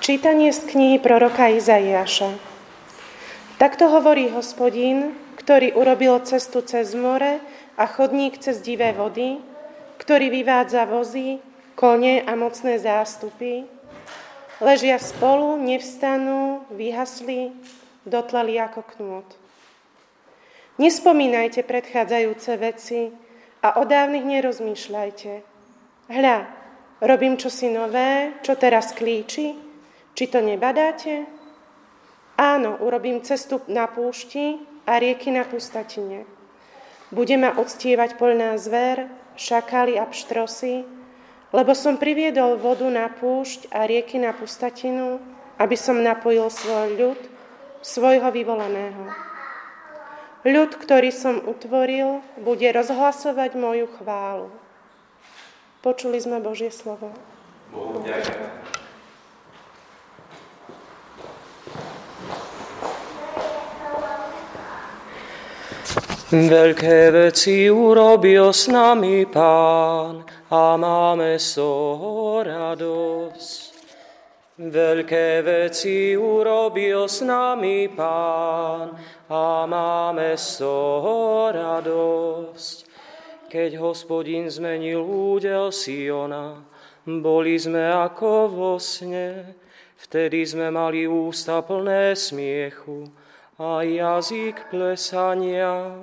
Čítanie z knihy proroka Izaiáša. Takto hovorí Hospodín, ktorý urobil cestu cez more a chodník cez divé vody, ktorý vyvádza vozy, kone a mocné zástupy. Ležia spolu, nevstanú, vyhasli, dotleli ako knôt. Nespomínajte predchádzajúce veci a o dávnych nerozmýšľajte. Hľa, robím čosi nové, čo teraz klíči, či to nebadáte? Áno, urobím cestu na púšti a rieky na pustatine. Bude ma uctievať poľná zver, šakali a pštrosy, lebo som priviedol vodu na púšť a rieky na pustatinu, aby som napojil svoj ľud, svojho vyvolaného. Ľud, ktorý som utvoril, bude rozhlasovať moju chválu. Počuli sme Božie slovo. Bohu ďakujem. Veľké veci urobil s nami Pán a máme z toho radosť. Veľké veci urobil s nami Pán a máme z toho radosť. Keď Hospodin zmenil údel Siona, boli sme ako vo sne, vtedy sme mali ústa plné smiechu a jazyk plesania.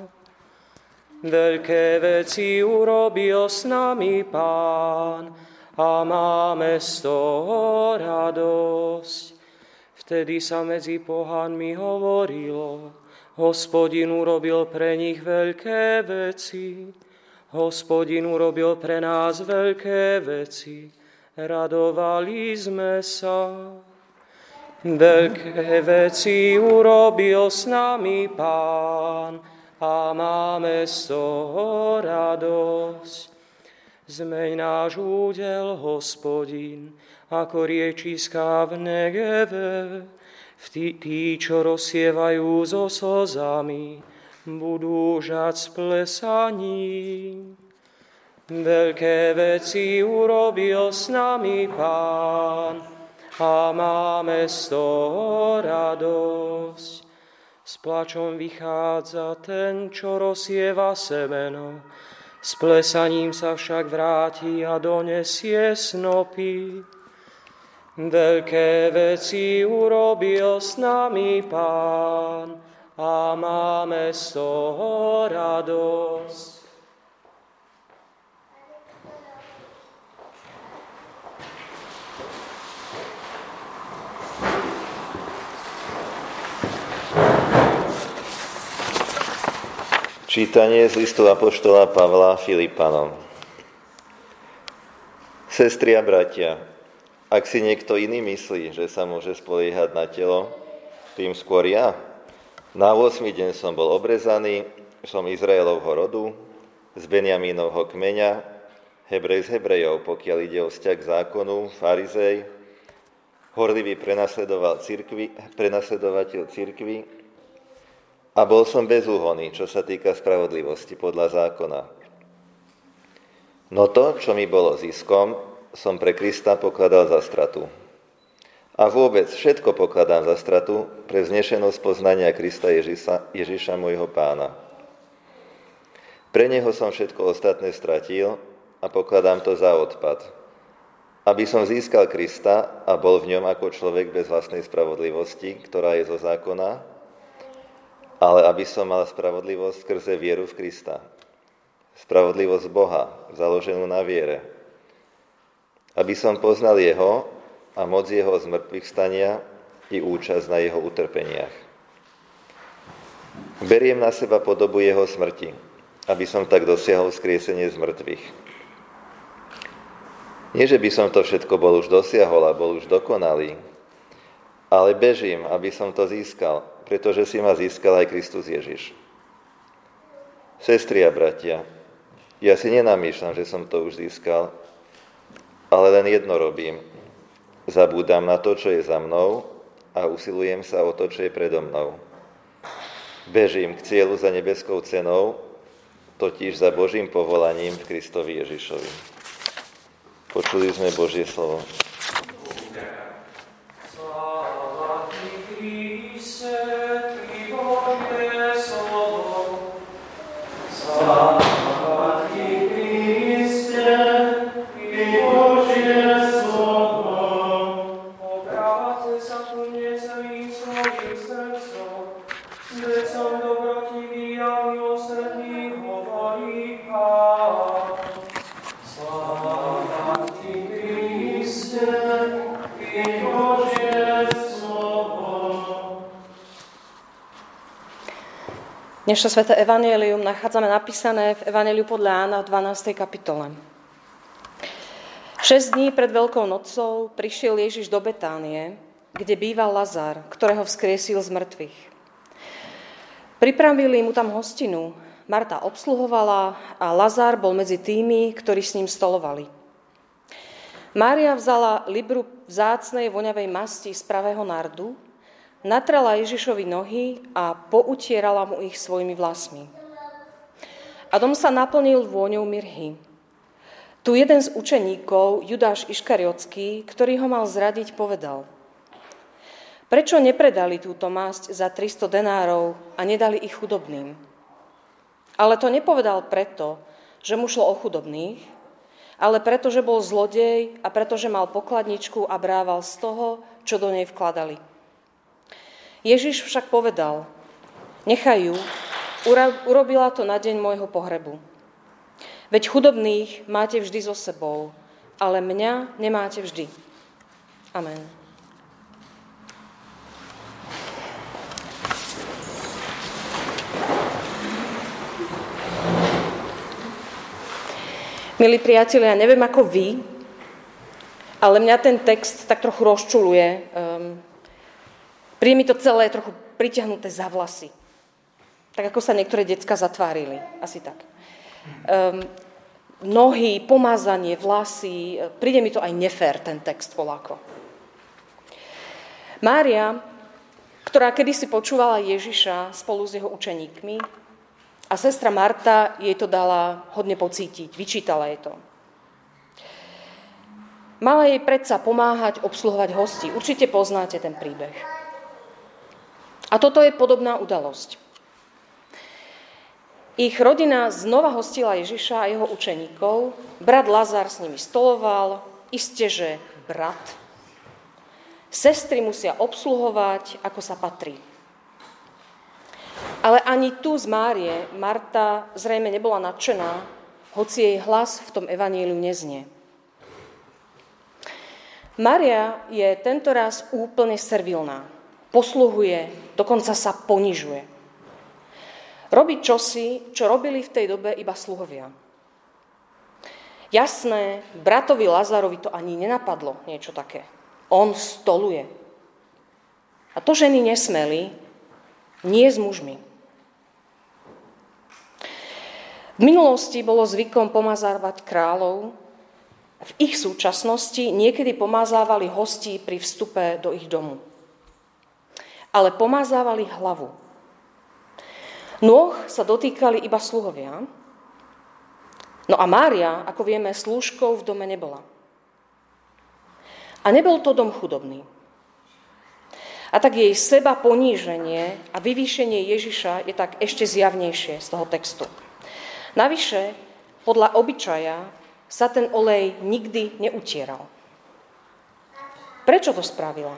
Veľké veci urobil s nami Pán a máme z toho radosť. Vtedy sa medzi pohanmi hovorilo, Hospodin urobil pre nich veľké veci. Hospodin urobil pre nás veľké veci. Radovali sme sa. Veľké veci urobil s nami Pán a máme z toho radosť. Zmeň náš údel, Hospodin, ako riečiská v Negeve. Tí, čo rozsievajú so slzami, budú žať s plesaním. Veľké veci urobil s nami Pán a máme z toho radosť. S plačom vychádza ten, čo rozsieva semeno, s plesaním sa však vráti a donesie snopy. Veľké veci urobil s nami Pán a máme z toho radosť. Čítanie z listu apoštola Pavla Filipanom. Sestry a bratia, ak si niekto iný myslí, že sa môže spoliehať na telo, tým skôr ja. Na 8. deň som bol obrezaný, som Izraelovho rodu, z Benjamínovho kmeňa, Hebrej z Hebrejov, pokiaľ ide o vzťah k zákonu, farizej, horlivý prenasledovateľ cirkvi, a bol som bezúhonný, čo sa týka spravodlivosti podľa zákona. No to, čo mi bolo ziskom, som pre Krista pokladal za stratu. A vôbec všetko pokladám za stratu pre vznešenosť poznania Krista Ježiša môjho Pána. Pre neho som všetko ostatné stratil a pokladám to za odpad. Aby som získal Krista a bol v ňom ako človek bez vlastnej spravodlivosti, ktorá je zo zákona, ale aby som mal spravodlivosť skrze vieru v Krista. Spravodlivosť Boha, založenú na viere. Aby som poznal jeho a moc jeho zmrtvých stania i účasť na jeho utrpeniach. Beriem na seba podobu jeho smrti, aby som tak dosiahol skriesenie z mŕtvych. Nie, že by som to všetko bol už dosiahol a bol už dokonalý, ale bežím, aby som to získal, pretože si ma získal aj Kristus Ježiš. Sestry a bratia, ja si nenamýšľam, že som to už získal, ale len jedno robím. Zabúdam na to, čo je za mnou a usilujem sa o to, čo je predo mnou. Bežím k cieľu za nebeskou cenou, totiž za Božím povolaním v Kristovi Ježišovi. Počuli sme Božie slovo. Dnešné sväté evanjelium nachádzame napísané v Evanjeliu podľa Jána v 12. kapitole. 6 dní pred Veľkou nocou prišiel Ježiš do Betánie, kde býval Lazar, ktorého vzkriesil z mŕtvych. Pripravili mu tam hostinu. Marta obsluhovala a Lazar bol medzi tými, ktorí s ním stolovali. Mária vzala libru vzácnej voňavej masti z pravého nardu, natrela Ježišovi nohy a poutierala mu ich svojimi vlasmi. A dom sa naplnil vôňou mirhy. Tu jeden z učeníkov, Judáš Iškariotský, ktorý ho mal zradiť, povedal: Prečo nepredali túto masť za 300 denárov a nedali ich chudobným? Ale to nepovedal preto, že mu šlo o chudobných, ale preto, že bol zlodej a preto, že mal pokladničku a brával z toho, čo do nej vkladali. Ježiš však povedal: Nechaj ju, urobila to na deň môjho pohrebu. Veď chudobných máte vždy so sebou, ale mňa nemáte vždy. Amen. Milí priatelia, neviem ako vy, ale mňa ten text tak trochu rozčuluje. Príde mi to celé trochu pritiahnuté za vlasy. Tak ako sa niektoré decká zatvárili. Asi tak. Nohy, pomazanie, vlasy. Príde mi to aj nefér, ten text voľako. Mária, ktorá kedysi počúvala Ježiša spolu s jeho učeníkmi, a sestra Marta jej to dala hodne pocítiť. Vyčítala jej to. Mala jej predsa pomáhať obsluhovať hostí. Určite poznáte ten príbeh. A toto je podobná udalosť. Ich rodina znova hostila Ježiša a jeho učeníkov. Brat Lazar s nimi stoloval. Isteže brat. Sestry musia obsluhovať, ako sa patrí. Ale ani tu z Márie Marta zrejme nebola nadšená, hoci jej hlas v tom evanjeliu neznie. Mária je tentoraz úplne servilná. Posluhuje, dokonca sa ponižuje. Robí čosi, čo robili v tej dobe iba sluhovia. Jasné, bratovi Lazarovi to ani nenapadlo niečo také. On stoluje. A to ženy nesmeli, nie s mužmi. V minulosti bolo zvykom pomazávať kráľov. V ich súčasnosti niekedy pomazávali hostí pri vstupe do ich domu. Ale pomazávali hlavu. Nôh sa dotýkali iba sluhovia. No a Mária, ako vieme, slúžkou v dome nebola. A nebol to dom chudobný. A tak jej seba poníženie a vyvýšenie Ježiša je tak ešte zjavnejšie z toho textu. Navyše, podľa obyčaja sa ten olej nikdy neutieral. Prečo to spravila?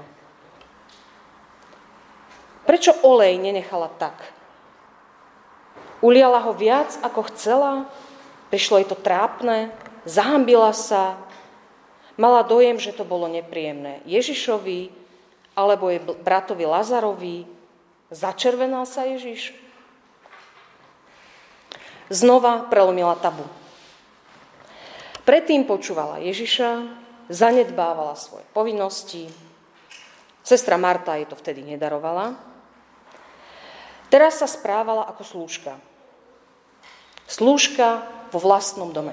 Prečo olej nenechala tak? Uliala ho viac, ako chcela? Prišlo jej to trápne? Zahambila sa? Mala dojem, že to bolo nepríjemné Ježišovi alebo jej bratovi Lazarovi? Začervenal sa Ježiš? Znova prelomila tabu. Predtým počúvala Ježiša, zanedbávala svoje povinnosti. Sestra Marta jej to vtedy nedarovala. Teraz sa správala ako slúžka. Slúžka vo vlastnom dome.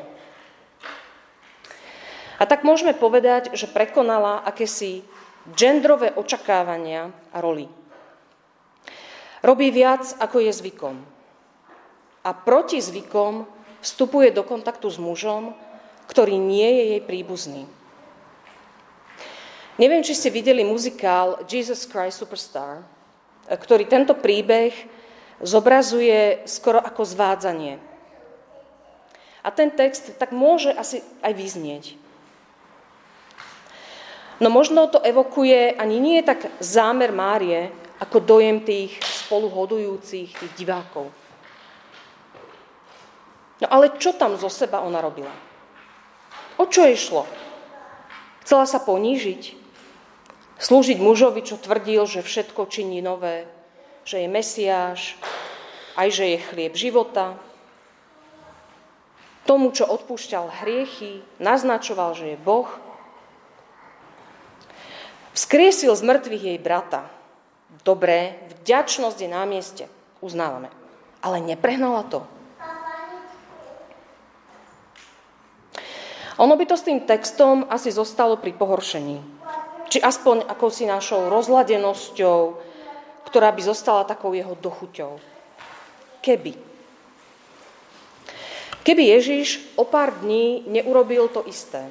A tak môžeme povedať, že prekonala akési genderové očakávania a roli. Robí viac, ako je zvykom. A proti zvykom vstupuje do kontaktu s mužom, ktorý nie je jej príbuzný. Neviem, či ste videli muzikál Jesus Christ Superstar, ktorý tento príbeh zobrazuje skoro ako zvádzanie. A ten text tak môže asi aj vyznieť. No možno to evokuje ani nie tak zámer Márie, ako dojem tých spoluhodujúcich, tých divákov. No ale čo tam zo seba ona robila? O čo jej šlo? Chcela sa ponížiť? Slúžiť mužovi, čo tvrdil, že všetko činí nové, že je Mesiáš, aj že je chlieb života. Tomu, čo odpúšťal hriechy, naznačoval, že je Boh. Vzkriesil z mŕtvych jej brata. Dobré, vďačnosť je na mieste, uznávame. Ale neprehnala to. Ono by to s tým textom asi zostalo pri pohoršení. Či aspoň akousi našou rozladenosťou, ktorá by zostala takou jeho dochuťou. Keby Ježiš o pár dní neurobil to isté.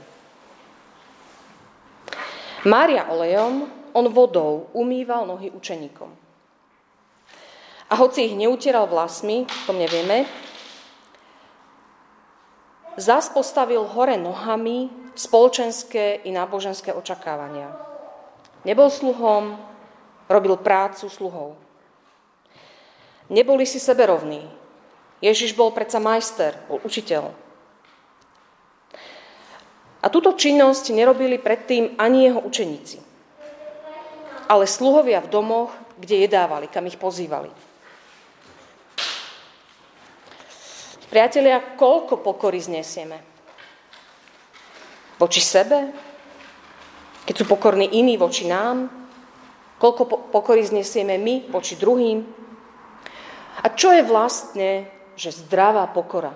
Mária olejom, on vodou umýval nohy učeníkom. A hoci ich neutieral vlasmi, to nevieme, zas postavil hore nohami spoločenské i náboženské očakávania. Nebol sluhom, robil prácu sluhov. Neboli si seberovní. Ježiš bol predsa majster, bol učiteľ. A túto činnosť nerobili predtým ani jeho učeníci. Ale sluhovia v domoch, kde jedávali, kam ich pozývali. Priatelia, koľko pokory znesieme? Voči sebe? Keď sú pokorní iní voči nám? Koľko pokory znesieme my voči druhým? A čo je vlastne, že zdravá pokora?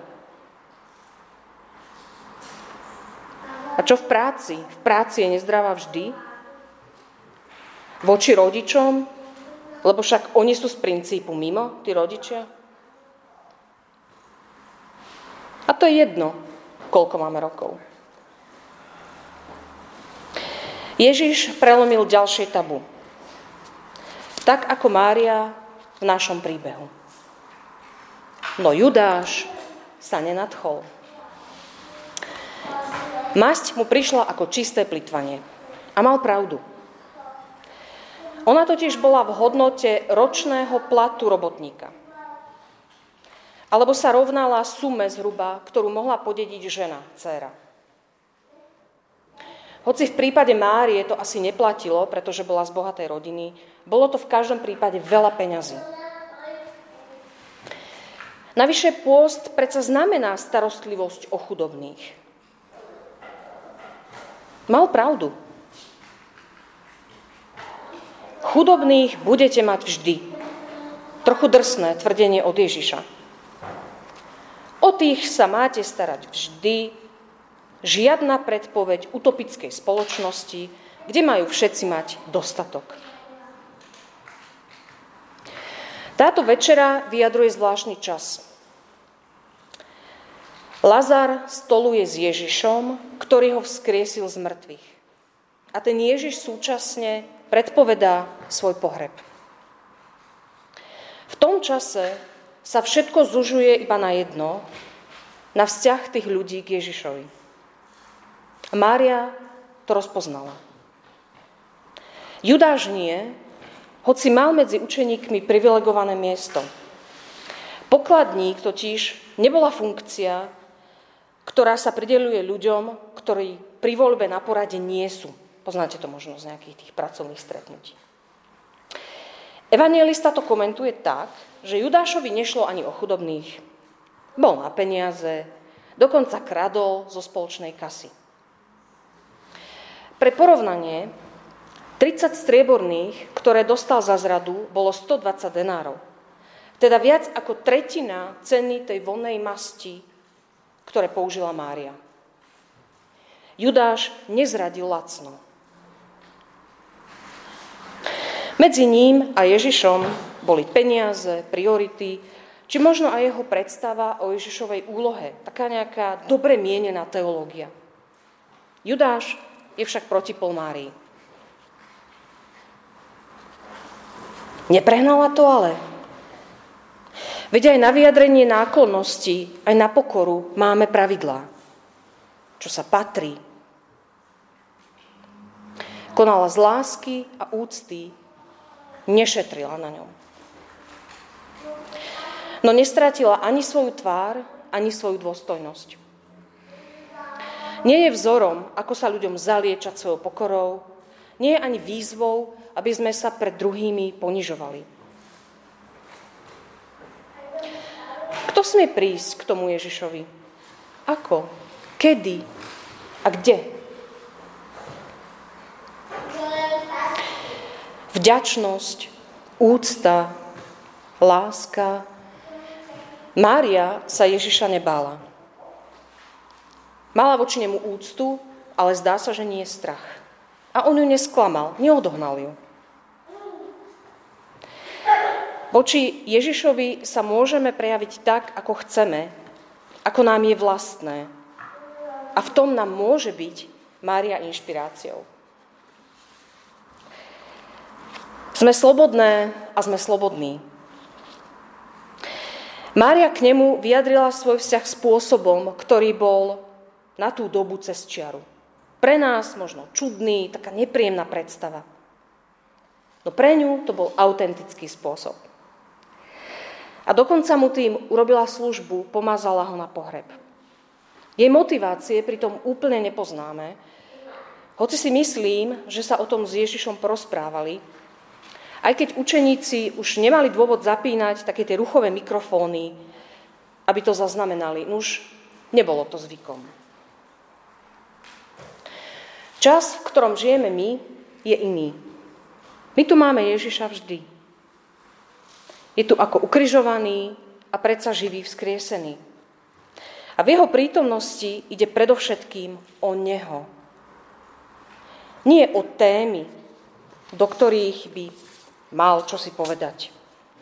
A čo v práci? V práci je nezdravá vždy? Voči rodičom? Lebo však oni sú z princípu mimo, tí rodičia. A to je jedno, koľko máme rokov. Ježiš prelomil ďalšie tabu. Tak ako Mária v našom príbehu. No Judáš sa nenadchol. Masť mu prišla ako čisté plytvanie. A mal pravdu. Ona totiž bola v hodnote ročného platu robotníka. Alebo sa rovnala sume zhruba, ktorú mohla podediť žena, dcéra. Hoci v prípade Márie to asi neplatilo, pretože bola z bohatej rodiny, bolo to v každom prípade veľa peňazí. Navyše pôst predsa znamená starostlivosť o chudobných. Mal pravdu. Chudobných budete mať vždy. Trochu drsné tvrdenie od Ježiša. O tých sa máte starať vždy. Žiadna predpoveď utopickej spoločnosti, kde majú všetci mať dostatok. Táto večera vyjadruje zvláštny čas. Lazar stoluje s Ježišom, ktorý ho vzkriesil z mŕtvych. A ten Ježiš súčasne predpovedá svoj pohreb. V tom čase sa všetko zužuje iba na jedno, na vzťah tých ľudí k Ježišovi. A Mária to rozpoznala. Judáš nie, hoci mal medzi učeníkmi privilegované miesto. Pokladník totiž nebola funkcia, ktorá sa prideľuje ľuďom, ktorí pri voľbe na porade nie sú. Poznáte to možno z nejakých tých pracovných stretnutí. Evanjelista to komentuje tak, že Judášovi nešlo ani o chudobných. Bol na peniaze, dokonca kradol zo spoločnej kasy. Pre porovnanie, 30 strieborných, ktoré dostal za zradu, bolo 120 denárov. Teda viac ako tretina ceny tej vonnej masti, ktoré použila Mária. Judáš nezradil lacno. Medzi ním a Ježišom boli peniaze, priority, či možno aj jeho predstava o Ježišovej úlohe, taká nejaká dobre mienená teológia. Judáš je však protipol Márii. Neprehnala to ale. Veď aj na vyjadrenie náklonnosti, aj na pokoru máme pravidlá. Čo sa patrí. Konala z lásky a úcty, nešetrila na ňom. No nestratila ani svoju tvár, ani svoju dôstojnosť. Nie je vzorom, ako sa ľuďom zaliečať svojou pokorou, Nie je ani výzvou, aby sme sa pred druhými ponižovali. Kto smie prísť k tomu Ježišovi? Ako? Kedy? A kde? Vďačnosť, úcta, láska. Mária sa Ježiša nebála. Mala voči nemu úctu, ale zdá sa, že nie je strach. A on ju nesklamal, neodohnal ju. Voči Ježišovi sa môžeme prejaviť tak, ako chceme, ako nám je vlastné. A v tom nám môže byť Mária inšpiráciou. Sme slobodné a sme slobodní. Mária k nemu vyjadrila svoj vzťah spôsobom, ktorý bol na tú dobu cez čiaru. Pre nás možno čudný, taká nepríjemná predstava. No pre ňu to bol autentický spôsob. A dokonca mu tým urobila službu, pomazala ho na pohreb. Jej motivácie pritom úplne nepoznáme, hoci si myslím, že sa o tom s Ježišom porozprávali, aj keď učeníci už nemali dôvod zapínať také tie ruchové mikrofóny, aby to zaznamenali. Nuž, nebolo to zvykom. Čas, v ktorom žijeme my, je iný. My tu máme Ježiša vždy. Je tu ako ukrižovaný a predsa živý vzkriesený. A v jeho prítomnosti ide predovšetkým o neho. Nie o témy, do ktorých by mal čo si povedať.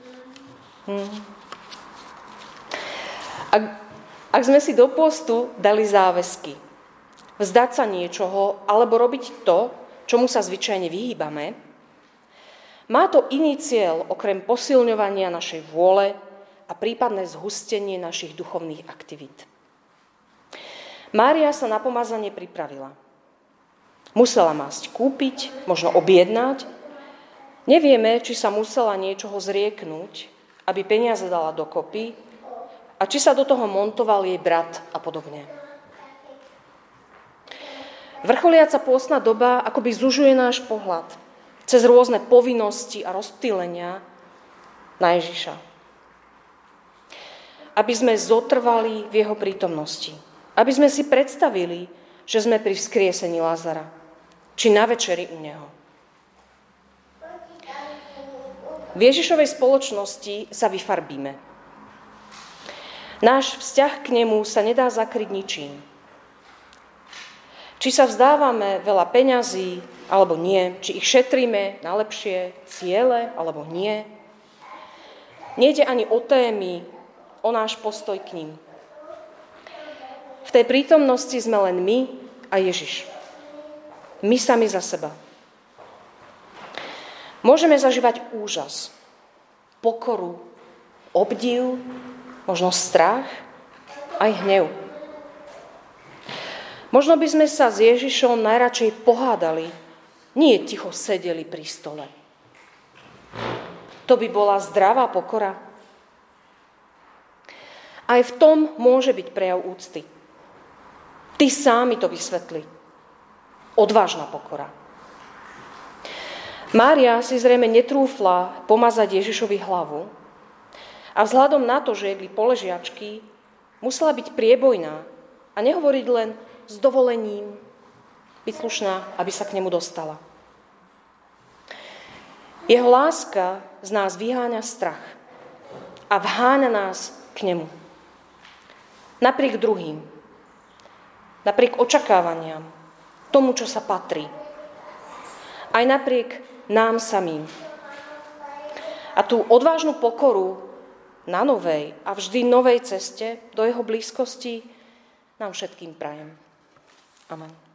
Ak sme si do postu dali záväzky, vzdať sa niečoho alebo robiť to, čomu sa zvyčajne vyhýbame, má to iný cieľ okrem posilňovania našej vôle a prípadné zhustenie našich duchovných aktivít. Mária sa na pomazanie pripravila. Musela masť kúpiť, možno objednať. Nevieme, či sa musela niečoho zrieknúť, aby peniaze dala dokopy a či sa do toho montoval jej brat a podobne. Vrcholiaca pôstna doba akoby zužuje náš pohľad cez rôzne povinnosti a rozptýlenia na Ježiša. Aby sme zotrvali v jeho prítomnosti. Aby sme si predstavili, že sme pri vzkriesení Lazara, či na večeri u neho. V Ježišovej spoločnosti sa vyfarbíme. Náš vzťah k nemu sa nedá zakryť ničím. Či sa vzdávame veľa peňazí, alebo nie, či ich šetríme na lepšie ciele, alebo nie. Nejde ani o témy, o náš postoj k ním. V tej prítomnosti sme len my a Ježiš. My sami za seba. Môžeme zažívať úžas, pokoru, obdiv, možno strach, aj hnev. Možno by sme sa s Ježišom najradšej pohádali, nie ticho sedeli pri stole. To by bola zdravá pokora. Aj v tom môže byť prejav úcty. Ty sám mi to vysvetli. Odvážna pokora. Mária si zrejme netrúfla pomazať Ježišovi hlavu a vzhľadom na to, že jedli poležiačky, musela byť priebojná a nehovoriť len s dovolením, byť slušná, aby sa k nemu dostala. Jeho láska z nás vyháňa strach a vháňa nás k nemu. Napriek druhým, napriek očakávaniam, tomu, čo sa patrí. Aj napriek nám samým. A tú odvážnu pokoru na novej a vždy novej ceste do jeho blízkosti nám všetkým prajem. Amen.